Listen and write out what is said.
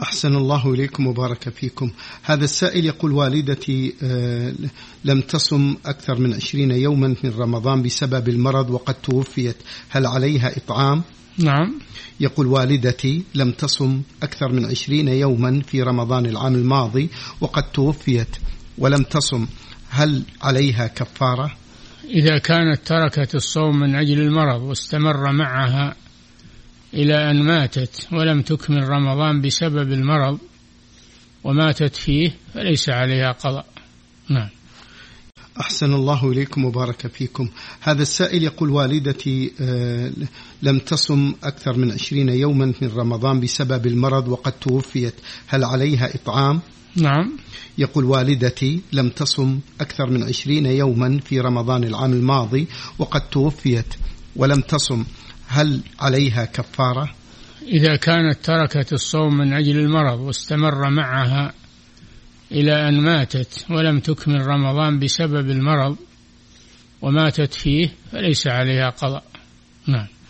أحسن الله إليكم وبارك فيكم. هذا السائل يقول: والدتي لم تصم أكثر من 20 يوما من رمضان بسبب المرض وقد توفيت، هل عليها إطعام؟ نعم. يقول: والدتي لم تصم أكثر من 20 يوما في رمضان العام الماضي وقد توفيت ولم تصم، هل عليها كفارة؟ إذا كانت تركت الصوم من أجل المرض واستمر معها إلى أن ماتت ولم تكمل رمضان بسبب المرض وماتت فيه فليس عليها قضاء. نعم. أحسن الله إليكم وبارك فيكم. هذا السائل يقول: والدتي لم تصم أكثر من 20 يوما من رمضان بسبب المرض وقد توفيت، هل عليها إطعام؟ نعم. يقول: والدتي لم تصم أكثر من 20 يوما في رمضان العام الماضي وقد توفيت ولم تصم، هل عليها كفارة؟ إذا كانت تركت الصوم من أجل المرض واستمر معها إلى أن ماتت ولم تكمل رمضان بسبب المرض وماتت فيه فليس عليها قضاء. نعم.